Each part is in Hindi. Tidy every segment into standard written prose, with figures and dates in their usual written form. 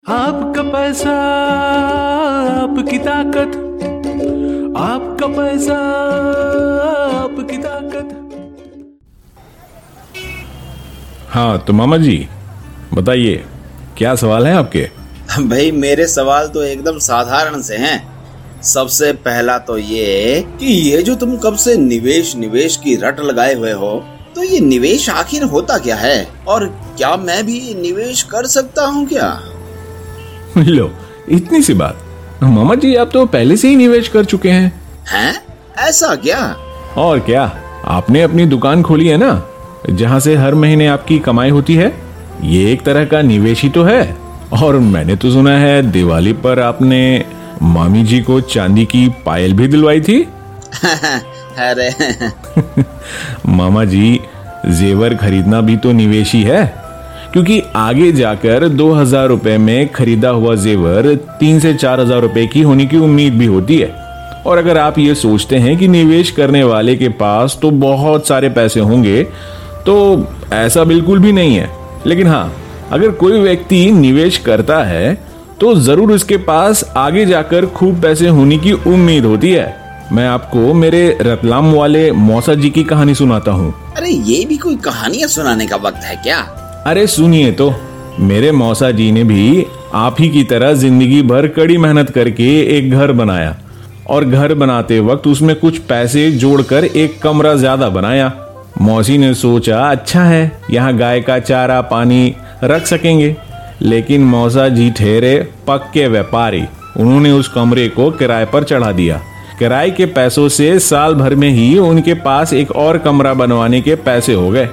आपका पैसा आपकी ताकत, आपका पैसा आपकी ताकत। हाँ तो मामा जी बताइए, क्या सवाल है आपके? भाई मेरे सवाल तो एकदम साधारण से हैं। सबसे पहला तो ये कि ये जो तुम कब से निवेश की रट लगाए हुए हो, तो ये निवेश आखिर होता क्या है और क्या मैं भी निवेश कर सकता हूँ क्या? लो, इतनी सी बात। मामा जी आप तो पहले से ही निवेश कर चुके हैं। हैं? ऐसा क्या? और क्या, आपने अपनी दुकान खोली है ना, जहाँ से हर महीने आपकी कमाई होती है। ये एक तरह का निवेश ही तो है। और मैंने तो सुना है दिवाली पर आपने मामी जी को चांदी की पायल भी दिलवाई थी। अरे मामा जी, जेवर खरीदना भी तो निवेश ही है, क्योंकि आगे जाकर 2000 रुपए में खरीदा हुआ जेवर 3 से 4000 रुपए की होने की उम्मीद भी होती है। और अगर आप ये सोचते हैं कि निवेश करने वाले के पास तो बहुत सारे पैसे होंगे, तो ऐसा बिल्कुल भी नहीं है। लेकिन हाँ, अगर कोई व्यक्ति निवेश करता है तो जरूर उसके पास आगे जाकर खूब पैसे होने की उम्मीद होती है। मैं आपको मेरे रतलाम वाले मौसा जी की कहानी सुनाता हूँ। अरे ये भी कोई कहानियां सुनाने का वक्त है क्या? अरे सुनिए तो, मेरे मौसा जी ने भी आप ही की तरह जिंदगी भर कड़ी मेहनत करके एक घर बनाया, और घर बनाते वक्त उसमें कुछ पैसे जोड़कर एक कमरा ज्यादा बनाया। मौसी ने सोचा अच्छा है, यहाँ गाय का चारा पानी रख सकेंगे। लेकिन मौसा जी ठहरे पक्के व्यापारी। उन्होंने उस कमरे को किराए पर चढ़ा दिया। किराए के पैसों से साल भर में ही उनके पास एक और कमरा बनवाने के पैसे हो गए।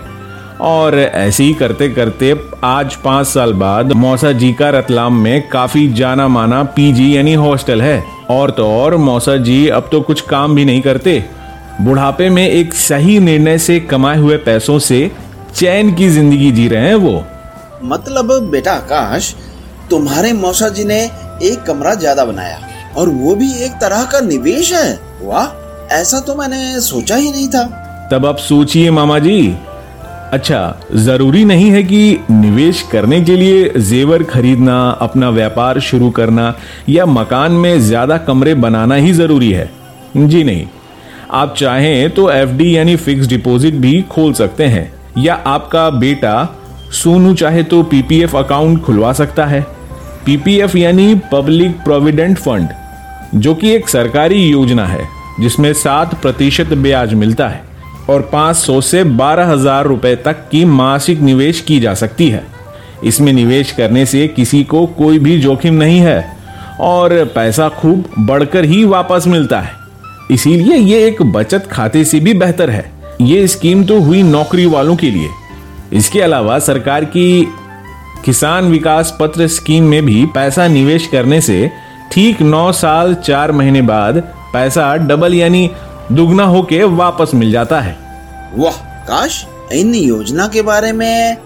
और ऐसे ही करते करते आज 5 साल बाद मौसा जी का रतलाम में काफी जाना माना पीजी यानी हॉस्टल है। और तो और मौसा जी अब तो कुछ काम भी नहीं करते। बुढ़ापे में एक सही निर्णय से कमाए हुए पैसों से चैन की जिंदगी जी रहे हैं वो। मतलब बेटा आकाश, तुम्हारे मौसा जी ने एक कमरा ज्यादा बनाया और वो भी एक तरह का निवेश है। वाह, ऐसा तो मैंने सोचा ही नहीं था। तब आप सोचिए मामा जी। अच्छा, जरूरी नहीं है कि निवेश करने के लिए जेवर खरीदना, अपना व्यापार शुरू करना या मकान में ज्यादा कमरे बनाना ही जरूरी है। जी नहीं, आप चाहें तो एफडी यानी फिक्स डिपॉजिट भी खोल सकते हैं, या आपका बेटा सोनू चाहे तो पीपीएफ अकाउंट खुलवा सकता है। पीपीएफ यानी पब्लिक प्रोविडेंट फंड, जो कि एक सरकारी योजना है जिसमें 7% ब्याज मिलता है और 500 से 12,000 रुपए तक की मासिक निवेश की जा सकती है। इसमें निवेश करने से किसी को कोई भी जोखिम नहीं है और पैसा खूब बढ़कर ही वापस मिलता है। इसीलिए ये एक बचत खाते से भी बेहतर है। ये स्कीम तो हुई नौकरी वालों के लिए। इसके अलावा सरकार की किसान विकास पत्र स्कीम में भी पैसा निवेश करने से ठीक 9 साल 4 महीने बाद पैसा डबल यानी दुगना होके वापस मिल जाता है। वाह काश, इन योजना के बारे में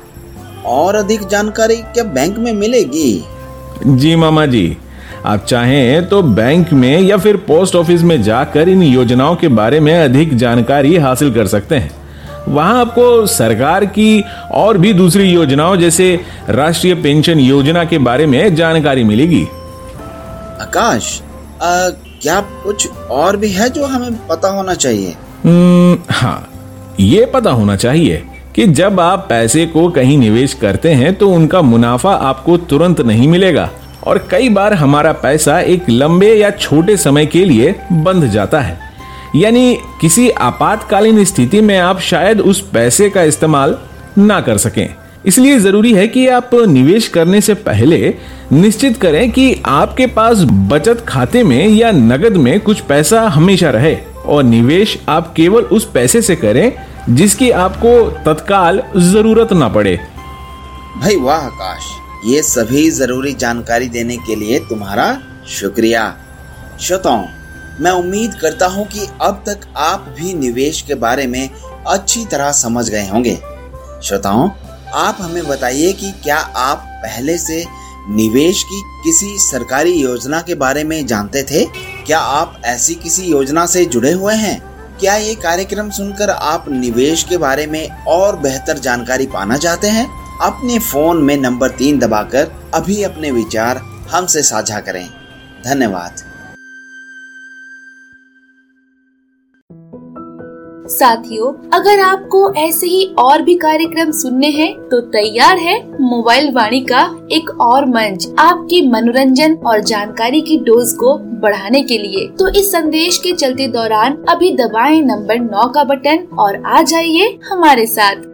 और अधिक जानकारी क्या बैंक में मिलेगी? जी मामा जी, आप चाहें तो बैंक में या फिर पोस्ट ऑफिस में जाकर इन योजनाओं के बारे में अधिक जानकारी हासिल कर सकते हैं। वहां आपको सरकार की और भी दूसरी योजनाओं जैसे राष्ट्रीय पेंशन योजना के बारे में जानकारी मिलेगी। आकाश, क्या कुछ और भी है जो हमें पता होना चाहिए? हाँ, ये पता होना चाहिए कि जब आप पैसे को कहीं निवेश करते हैं तो उनका मुनाफा आपको तुरंत नहीं मिलेगा, और कई बार हमारा पैसा एक लंबे या छोटे समय के लिए बंध जाता है। यानी किसी आपातकालीन स्थिति में आप शायद उस पैसे का इस्तेमाल ना कर सकें। इसलिए जरूरी है कि आप निवेश करने से पहले निश्चित करें कि आपके पास बचत खाते में या नगद में कुछ पैसा हमेशा रहे, और निवेश आप केवल उस पैसे से करें जिसकी आपको तत्काल जरूरत ना पड़े। भाई वाह आकाश, ये सभी जरूरी जानकारी देने के लिए तुम्हारा शुक्रिया। श्रोताओं, मैं उम्मीद करता हूँ कि अब तक आप भी निवेश के बारे में अच्छी तरह समझ गए होंगे। श्रोताओं, आप हमें बताइए कि क्या आप पहले से निवेश की किसी सरकारी योजना के बारे में जानते थे? क्या आप ऐसी किसी योजना से जुड़े हुए हैं? क्या ये कार्यक्रम सुनकर आप निवेश के बारे में और बेहतर जानकारी पाना चाहते हैं? अपने फोन में नंबर 3 दबाकर अभी अपने विचार हमसे साझा करें। धन्यवाद। साथियों, अगर आपको ऐसे ही और भी कार्यक्रम सुनने हैं तो तैयार है मोबाइल वाणी का एक और मंच आपकी मनोरंजन और जानकारी की डोज को बढ़ाने के लिए। तो इस संदेश के चलते दौरान अभी दबाएं नंबर 9 का बटन और आ जाइए हमारे साथ।